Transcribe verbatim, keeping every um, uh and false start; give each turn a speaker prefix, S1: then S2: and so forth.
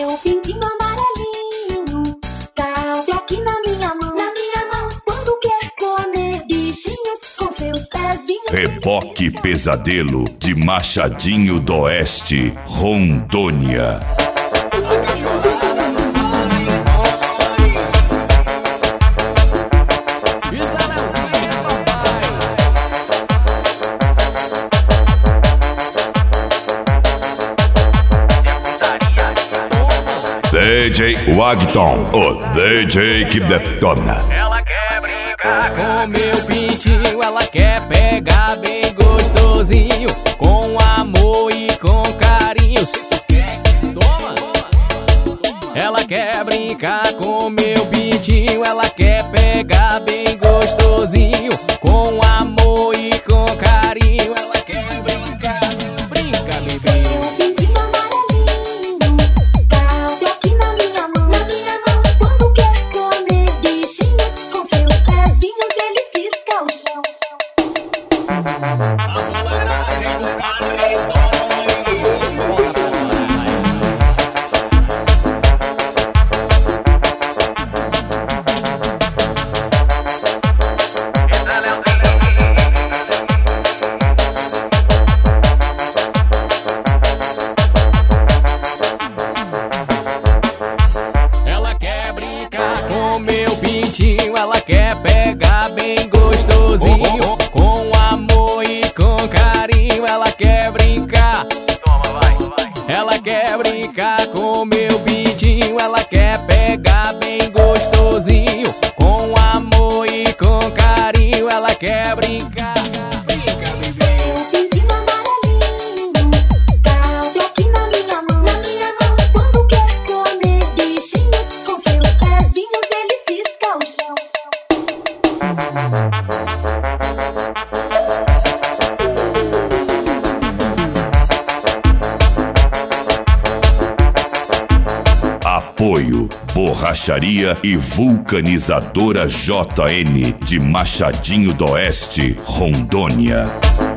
S1: Meu pintinho amarelinho cabe aqui na minha mão, na minha mão. Quando quer comer bichinhos com seus pezinhos.
S2: Reboque Pesadelo de Machadinho d'Oeste, Rondônia. D J Wagton, o D J que detona.
S3: Ela quer brincar com meu pintinho, ela quer pegar bem gostosinho, com amor e com carinho. Se tu quer, toma. Ela quer brincar com meu pintinho, ela quer pegar bem gostosinho, com amor e com carinho. Ela quer brincar, brinca, bebê. Meu pintinho, ela quer pegar bem gostosinho, com amor e com carinho. Ela quer brincar, toma, vai, vai. Ela quer brincar com meu pintinho, ela quer pegar bem gostosinho, com amor e com carinho. Ela quer brincar, brinca, bebê.
S2: Apoio Borracharia e Vulcanizadora J N de Machadinho d'Oeste, Rondônia.